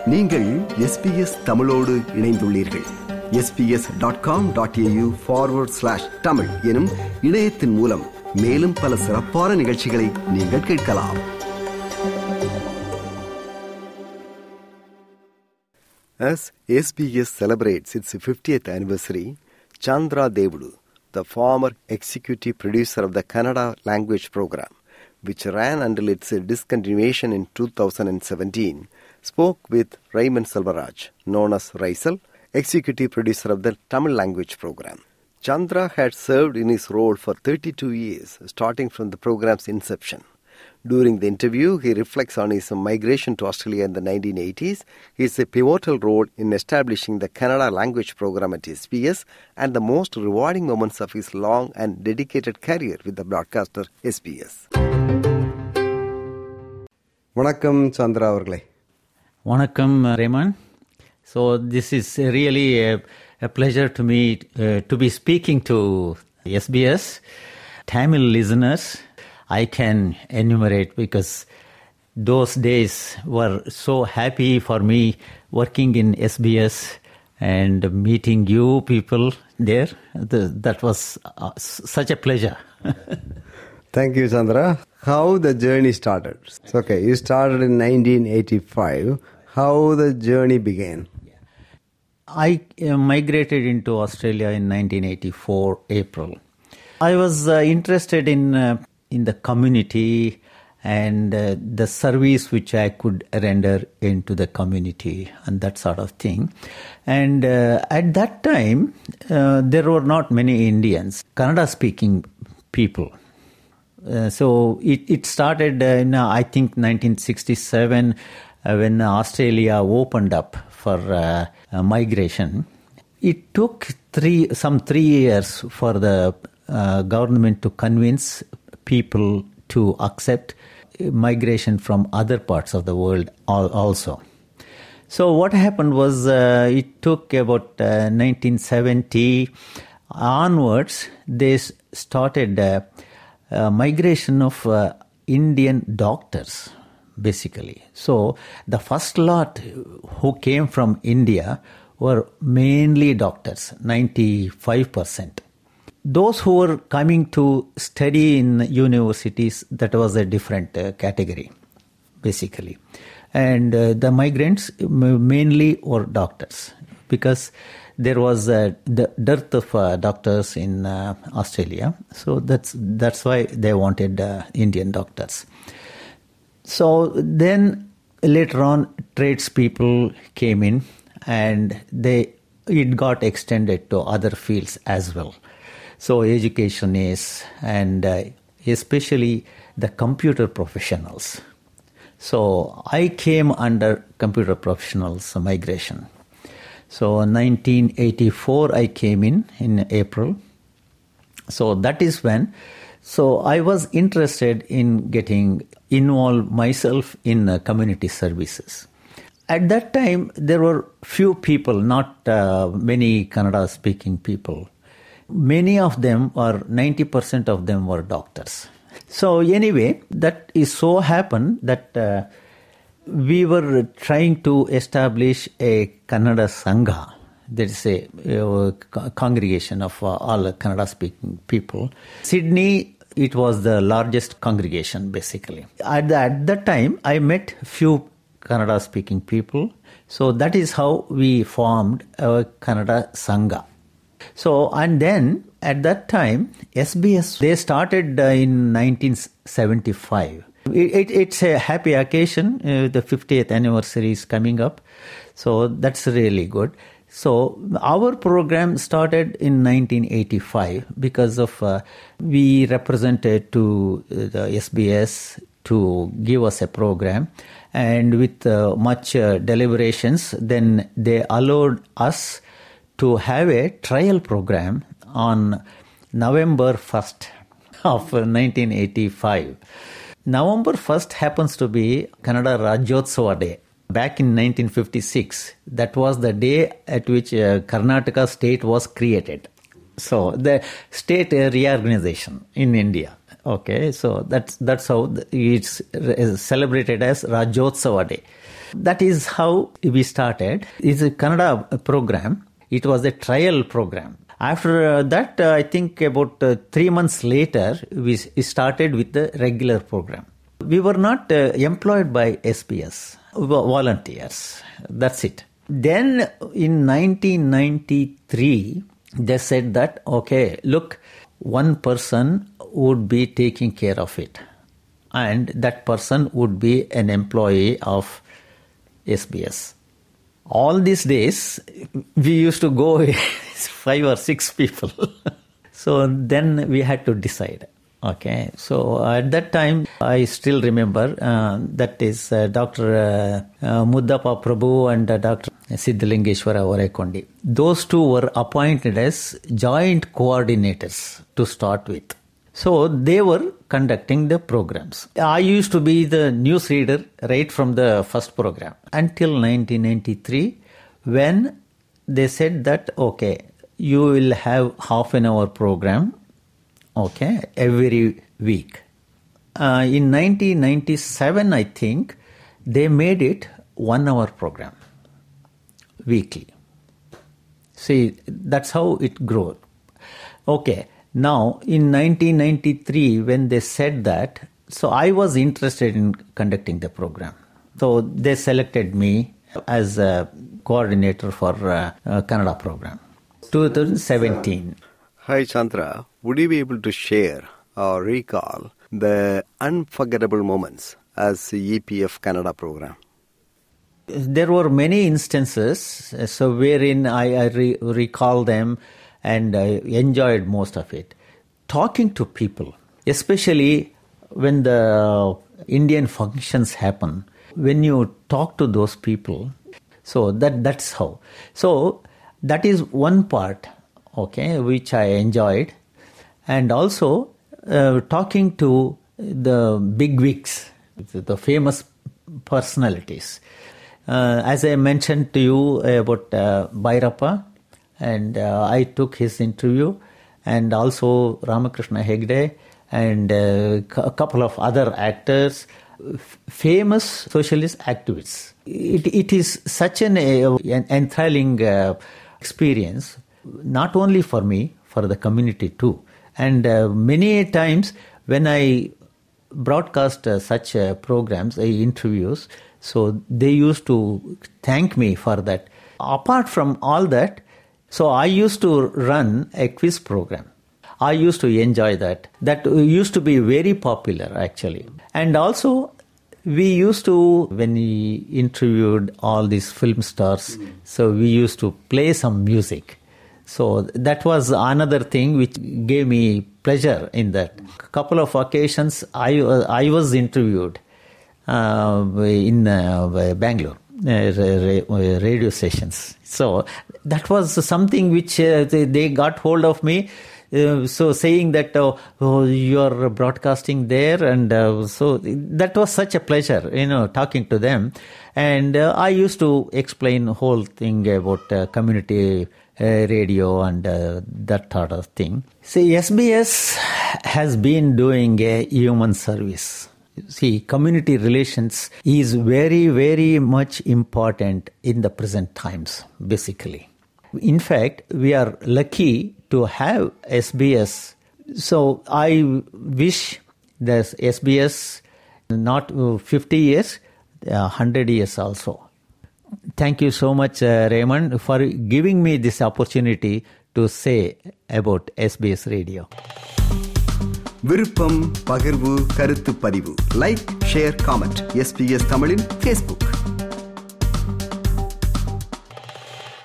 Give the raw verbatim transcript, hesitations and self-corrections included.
நீங்கள் S B S தமிழோடு இணைந்துள்ளீர்கள். S B S dot com dot A U forward slash Tamil எனும் இணையத்தின் மூலம் மேலும் பல சிறப்பான நிகழ்ச்சிகளை நீங்கள் கேட்கலாம். As S B S celebrates its fiftieth anniversary, Chandra Devudu, the former executive producer of the Kannada language program, which ran until its discontinuation in two thousand seventeen, spoke with Raymond Selvaraj, known as Raisal, executive producer of the Tamil language program. Chandra had served in his role for thirty-two years, starting from the program's inception. During the interview, he reflects on his migration to Australia in the nineteen eighties, his pivotal role in establishing the Kannada language program at S B S, and the most rewarding moments of his long and dedicated career with the broadcaster S B S. வணக்கம் சந்திரா அவர்களே. வணக்கம் Raymond. So this is really a, a pleasure to me uh, to be speaking to S B S Tamil listeners. I can enumerate because those days were so happy for me working in S B S and meeting you people there. The, that was uh, such a pleasure. Thank you, Chandra. How the journey started? Okay, you started in nineteen eighty-five. How the journey began? I uh, migrated into Australia in nineteen eighty-four, April. I was uh, interested in uh, in the community and uh, the service which I could render into the community and that sort of thing. And uh, at that time, uh, there were not many Indians, Kannada-speaking people. Uh, so it, it started uh, in, uh, I think, nineteen sixty-seven uh, when Australia opened up for uh, uh, migration. It took three some three years for the uh, government to convince people to accept migration from other parts of the world also. So what happened was uh, it took about uh, nineteen seventy onwards, they started uh, uh, migration of uh, Indian doctors, basically. So the first lot who came from India were mainly doctors, ninety-five percent. Those who were coming to study in universities, that was a different uh, category, basically. And uh, the migrants mainly were doctors because there was uh, the dearth of uh, doctors in uh, Australia. So that's that's why they wanted uh, Indian doctors. So then later on, tradespeople came in and they it got extended to other fields as well. So education is, and uh, especially the computer professionals. So I came under computer professionals migration. So nineteen eighty-four I came in, in April. So that is when, so I was interested in getting involved myself in uh, community services. At that time, there were few people, not uh, many Kannada speaking people. Many of them, or ninety percent of them, were doctors. So anyway, that is so happened that uh, we were trying to establish a Kannada Sangha. There is a uh, congregation of uh, all Kannada-speaking people. Sydney, it was the largest congregation, basically. At, the, at that time, I met few Kannada-speaking people. So that is how we formed our Kannada Sangha. So, and then at that time, S B S, they started uh, in nineteen seventy-five. It, it, it's a happy occasion. Uh, the fiftieth anniversary is coming up. So that's really good. So our program started in nineteen eighty-five because of uh, we represented to the S B S to give us a program. And with uh, much uh, deliberations, then they allowed us to have a trial program on November first of nineteen eighty-five. November first happens to be Kannada Rajyotsava Day. Back in nineteen fifty-six, that was the day at which uh, Karnataka state was created. So the state uh, reorganization in India Okay, so that's that's how it's celebrated as Rajotsava Day. That is how we started. It's a Kannada program. It was a trial program. After that, uh, I think about uh, three months later, we started with the regular program. We were not uh, employed by S B S, we were volunteers. That's it. Then in nineteen ninety-three, they said that, okay, look, one person would be taking care of it. And that person would be an employee of S B S. All these days, we used to go five or six people. So then we had to decide. Okay, so at that time, I still remember, uh, that is uh, Doctor Uh, uh, Muddappa Prabhu and uh, Doctor Siddhalingeshwara Oraikondi. Those two were appointed as joint coordinators to start with. So they were conducting the programs. I used to be the newsreader right from the first program until nineteen ninety-three, when they said that, okay, you will have half an hour program, okay, every week. Uh, in nineteen ninety-seven, I think, they made it one hour program weekly. See, that's how it grew. Okay. Now, in nineteen ninety-three, when they said that, so I was interested in conducting the program. So they selected me as a coordinator for uh, a Kannada program. twenty seventeen. Hi Chandra, would you be able to share or recall the unforgettable moments as the E P F Kannada program? There were many instances, so wherein I, I re- recall them, and I enjoyed most of it. Talking to people, especially when the Indian functions happen, when you talk to those people, so that that's how. So that is one part, okay, which I enjoyed. And also uh, talking to the bigwigs, the famous personalities. Uh, as I mentioned to you about uh, Bhairappa, and uh, I took his interview, and also Ramakrishna Hegde, and uh, a couple of other actors, f- famous socialist activists. It, it is such an, uh, an enthralling uh, experience, not only for me, for the community too. And uh, many times when I broadcast uh, such uh, programs, uh, interviews, so they used to thank me for that. Apart from all that, so I used to run a quiz program. I used to enjoy that. That used to be very popular, actually. And also, we used to, when we interviewed all these film stars, mm. so we used to play some music. So that was another thing which gave me pleasure in that. A couple of occasions, I, uh, I was interviewed uh, in uh, Bangalore. Uh, radio stations. So that was something which uh, they, they got hold of me. Uh, so saying that uh, oh, you're broadcasting there, and uh, so that was such a pleasure, you know, talking to them. And uh, I used to explain the whole thing about uh, community uh, radio and uh, that sort of thing. See, S B S has been doing a human service. See, community relations is very, very much important in the present times, basically. In fact, we are lucky to have S B S. So I wish there's S B S not fifty years, one hundred years also. Thank you so much, uh, Raymond, for giving me this opportunity to say about S B S Radio. விருப்பம், பகிர்வு, கருத்து பதிவு. Like, share, comment. S B S தமிழின் Facebook.